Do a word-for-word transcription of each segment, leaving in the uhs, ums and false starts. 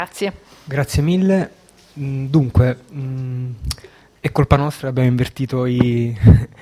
Grazie. Grazie mille. Dunque, mh, è colpa nostra, abbiamo invertito i,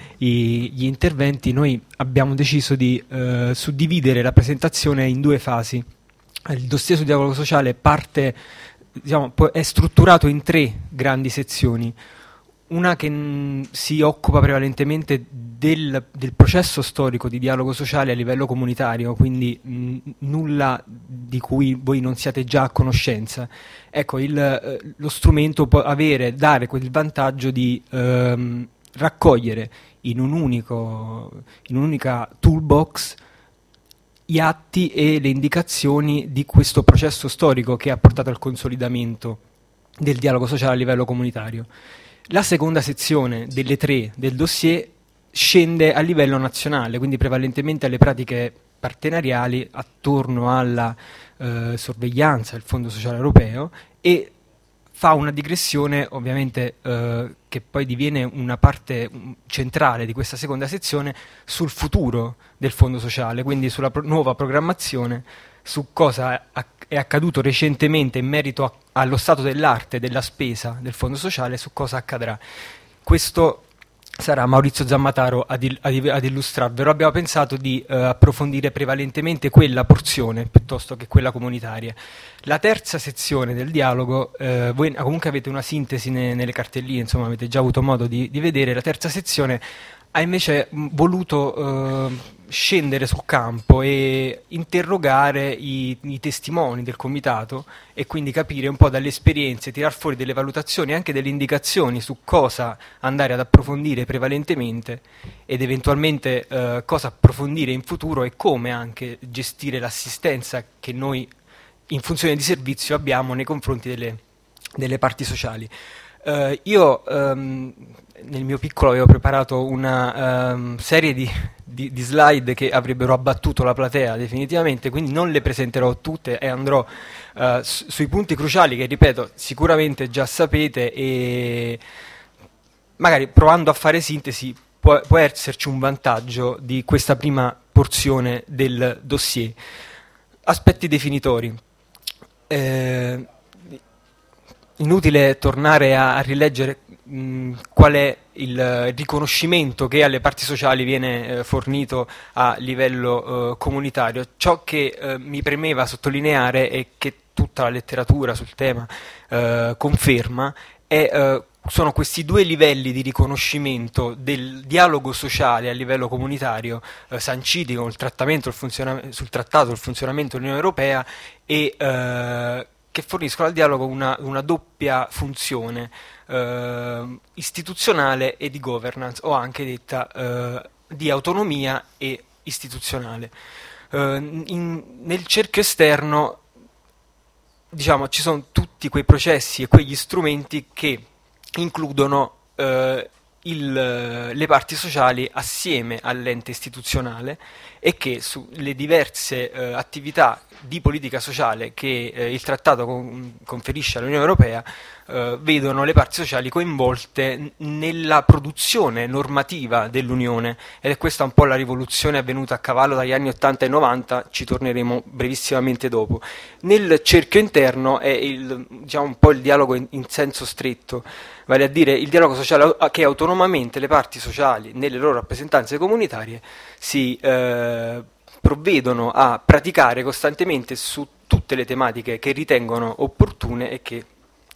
i, gli interventi. Noi abbiamo deciso di eh, suddividere la presentazione in due fasi. Il dossier sul dialogo sociale parte, diciamo, è strutturato in tre grandi sezioni. Una che mh, si occupa prevalentemente del, del processo storico di dialogo sociale a livello comunitario, quindi mh, nulla di cui voi non siate già a conoscenza. Ecco, il, eh, lo strumento può avere, dare quel vantaggio di ehm, raccogliere in, un unico, in un'unica toolbox gli atti e le indicazioni di questo processo storico che ha portato al consolidamento del dialogo sociale a livello comunitario. La seconda sezione delle tre del dossier scende a livello nazionale, quindi prevalentemente alle pratiche partenariali attorno alla eh, sorveglianza del Fondo Sociale Europeo, e fa una digressione ovviamente eh, che poi diviene una parte centrale di questa seconda sezione sul futuro del Fondo Sociale, quindi sulla pro- nuova programmazione, su cosa è accaduto recentemente in merito a, allo stato dell'arte della spesa del Fondo Sociale, su cosa accadrà. Questo sarà Maurizio Zammataro ad, il, ad, ad illustrarvelo. Abbiamo pensato di eh, approfondire prevalentemente quella porzione piuttosto che quella comunitaria. La terza sezione del dialogo, eh, voi comunque avete una sintesi ne, nelle cartelline, insomma avete già avuto modo di, di vedere. La terza sezione ha invece mh, voluto eh, scendere sul campo e interrogare i, i testimoni del comitato, e quindi capire un po' dalle esperienze, tirar fuori delle valutazioni, anche delle indicazioni su cosa andare ad approfondire prevalentemente ed eventualmente eh, cosa approfondire in futuro, e come anche gestire l'assistenza che noi in funzione di servizio abbiamo nei confronti delle, delle parti sociali. Uh, io um, nel mio piccolo avevo preparato una um, serie di, di, di slide che avrebbero abbattuto la platea definitivamente, quindi non le presenterò tutte e andrò uh, su, sui punti cruciali che, ripeto, sicuramente già sapete, e magari provando a fare sintesi può, può esserci un vantaggio di questa prima porzione del dossier. Aspetti definitori. Eh, Inutile tornare a, a rileggere mh, qual è il riconoscimento che alle parti sociali viene eh, fornito a livello eh, comunitario. Ciò che eh, mi premeva sottolineare, e che tutta la letteratura sul tema eh, conferma, è, eh, sono questi due livelli di riconoscimento del dialogo sociale a livello comunitario eh, sanciti con il trattamento, il funziona- sul trattato sul funzionamento dell'Unione Europea, e eh, che forniscono al dialogo una, una doppia funzione eh, istituzionale e di governance, o anche detta eh, di autonomia e istituzionale. Eh, in, nel cerchio esterno, diciamo, ci sono tutti quei processi e quegli strumenti che includono eh, il, le parti sociali assieme all'ente istituzionale, e che sulle diverse eh, attività di politica sociale che eh, il trattato con, conferisce all'Unione Europea eh, vedono le parti sociali coinvolte n- nella produzione normativa dell'Unione, ed è questa un po' la rivoluzione avvenuta a cavallo dagli anni ottanta e novanta, ci torneremo brevissimamente dopo. Nel cerchio interno è il, diciamo, un po' il dialogo in, in senso stretto, vale a dire il dialogo sociale che autonomamente le parti sociali nelle loro rappresentanze comunitarie si eh, provvedono a praticare costantemente su tutte le tematiche che ritengono opportune e che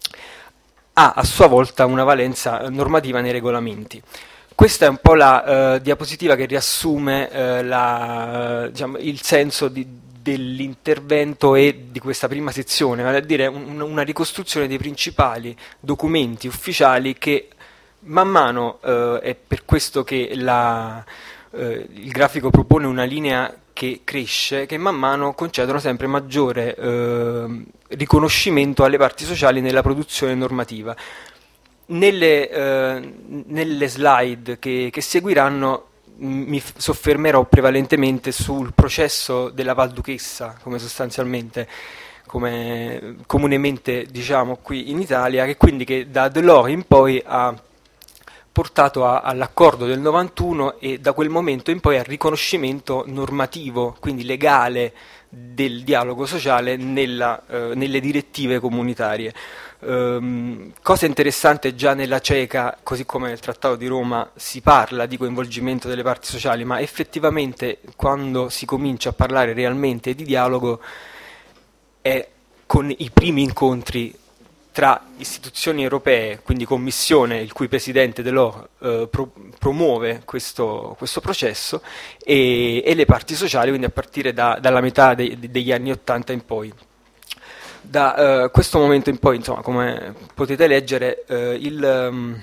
ha a sua volta una valenza normativa nei regolamenti. Questa è un po' la eh, diapositiva che riassume eh, la, diciamo, il senso di, dell'intervento e di questa prima sezione, vale a dire un, una ricostruzione dei principali documenti ufficiali che man mano, eh, è per questo che la, eh, il grafico propone una linea che cresce, che man mano concedono sempre maggiore eh, riconoscimento alle parti sociali nella produzione normativa. Nelle, eh, nelle slide che, che seguiranno mi soffermerò prevalentemente sul processo della Val Duchessa, come sostanzialmente come comunemente diciamo qui in Italia, che quindi che da Delors in poi ha portato a, all'accordo del novantuno, e da quel momento in poi al riconoscimento normativo, quindi legale, del dialogo sociale nella, eh, nelle direttive comunitarie. Um, cosa interessante, già nella CECA, così come nel Trattato di Roma, si parla di coinvolgimento delle parti sociali, ma effettivamente quando si comincia a parlare realmente di dialogo è con i primi incontri tra istituzioni europee, quindi Commissione, il cui Presidente Delors eh, pro- promuove questo, questo processo, e, e le parti sociali, quindi a partire da, dalla metà de- degli anni Ottanta in poi. Da eh, questo momento in poi, insomma, come potete leggere, eh, il, um,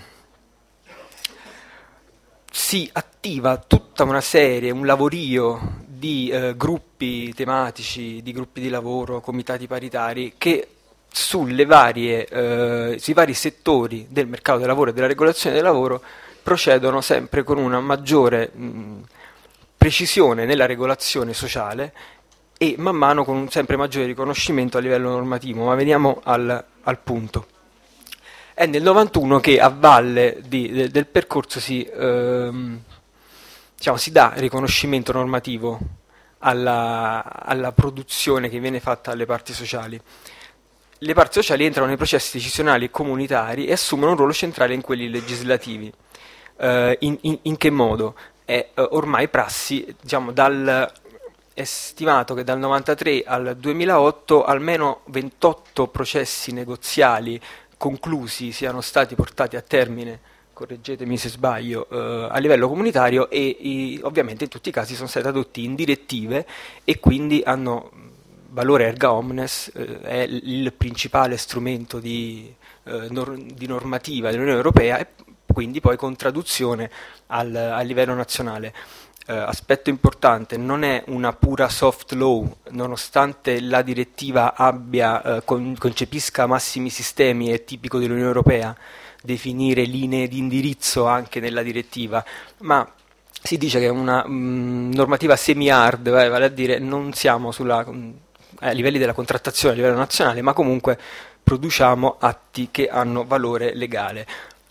si attiva tutta una serie, un lavorio di eh, gruppi tematici, di gruppi di lavoro, comitati paritari, che sulle varie, eh, sui vari settori del mercato del lavoro e della regolazione del lavoro procedono sempre con una maggiore mh, precisione nella regolazione sociale e man mano con un sempre maggiore riconoscimento a livello normativo. Ma veniamo al, al punto. È nel novantuno che a valle di, de, del percorso si, ehm, diciamo, si dà riconoscimento normativo alla, alla produzione che viene fatta alle parti sociali. Le parti sociali entrano nei processi decisionali comunitari e assumono un ruolo centrale in quelli legislativi. Uh, in, in, in che modo? È uh, ormai prassi, diciamo, dal, è stimato che dal novantatré al duemilaotto almeno ventotto processi negoziali conclusi siano stati portati a termine, correggetemi se sbaglio, uh, a livello comunitario, e i, ovviamente in tutti i casi sono stati tradotti in direttive e quindi hanno valore erga omnes, eh, è il principale strumento di, eh, nor- di normativa dell'Unione Europea e quindi poi con traduzione al, a livello nazionale. Eh, aspetto importante, non è una pura soft law, nonostante la direttiva abbia, eh, con- concepisca massimi sistemi, è tipico dell'Unione Europea definire linee di indirizzo anche nella direttiva, ma si dice che è una mh, normativa semi-hard, vale, vale a dire non siamo sulla... Mh, a livelli della contrattazione a livello nazionale, ma comunque produciamo atti che hanno valore legale.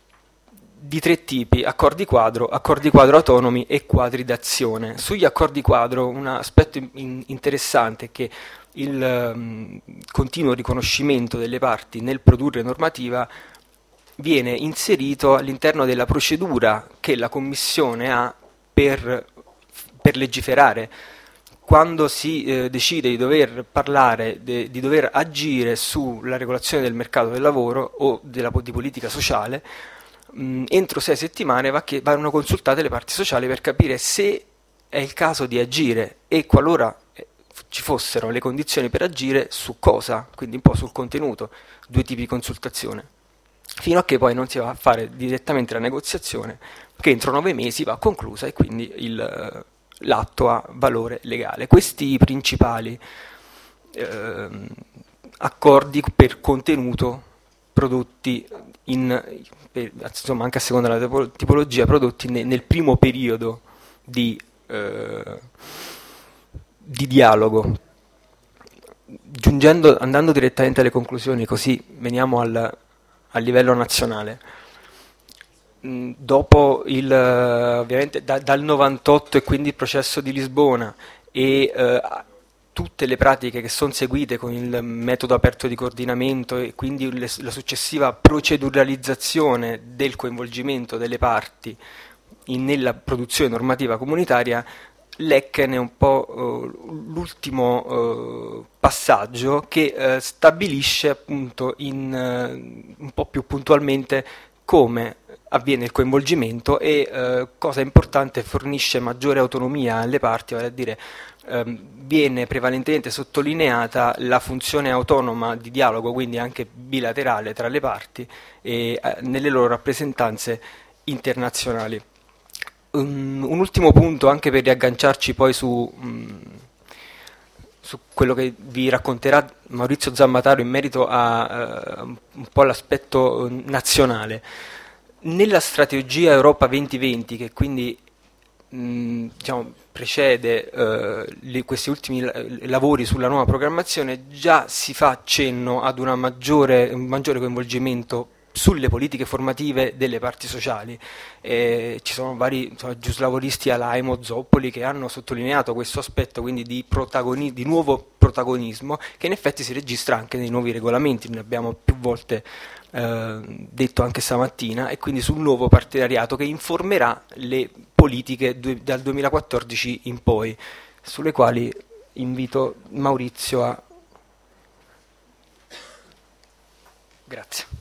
Di tre tipi: accordi quadro, accordi quadro autonomi e quadri d'azione. Sugli accordi quadro un aspetto in- interessante è che il um, continuo riconoscimento delle parti nel produrre normativa viene inserito all'interno della procedura che la Commissione ha per, per legiferare. Quando si eh, decide di dover parlare, de, di dover agire sulla regolazione del mercato del lavoro o della, di politica sociale, mh, entro sei settimane va che, vanno consultate le parti sociali per capire se è il caso di agire e, qualora eh, ci fossero le condizioni per agire, su cosa, quindi un po' sul contenuto, due tipi di consultazione, fino a che poi non si va a fare direttamente la negoziazione, che entro nove mesi va conclusa e quindi il... l'atto ha valore legale. Questi principali eh, accordi per contenuto prodotti in, per, insomma, anche a seconda della tipologia, prodotti ne, nel primo periodo di, eh, di dialogo. Giungendo, andando direttamente alle conclusioni, così veniamo al, al livello nazionale. Dopo il, ovviamente da, dal novantotto e quindi il processo di Lisbona e eh, tutte le pratiche che sono seguite con il metodo aperto di coordinamento e quindi le, la successiva proceduralizzazione del coinvolgimento delle parti in, nella produzione normativa comunitaria, Lecken è un po' uh, l'ultimo uh, passaggio che uh, stabilisce appunto in, uh, un po' più puntualmente come avviene il coinvolgimento e, eh, cosa importante, fornisce maggiore autonomia alle parti, vale a dire ehm, viene prevalentemente sottolineata la funzione autonoma di dialogo, quindi anche bilaterale tra le parti e eh, nelle loro rappresentanze internazionali. Un, un ultimo punto, anche per riagganciarci poi su, mh, su quello che vi racconterà Maurizio Zammataro in merito a uh, un po' l'aspetto nazionale. Nella strategia Europa duemilaventi, che quindi mh, diciamo, precede uh, li, questi ultimi la- lavori sulla nuova programmazione, già si fa accenno ad una maggiore, un maggiore coinvolgimento sulle politiche formative delle parti sociali. E ci sono vari insomma, giuslavoristi alla Aimo Zoppoli che hanno sottolineato questo aspetto quindi di, protagoni- di nuovo protagonismo che in effetti si registra anche nei nuovi regolamenti, ne abbiamo più volte eh, detto anche stamattina, e quindi sul nuovo partenariato che informerà le politiche due- dal duemilaquattordici in poi, sulle quali invito Maurizio a... Grazie.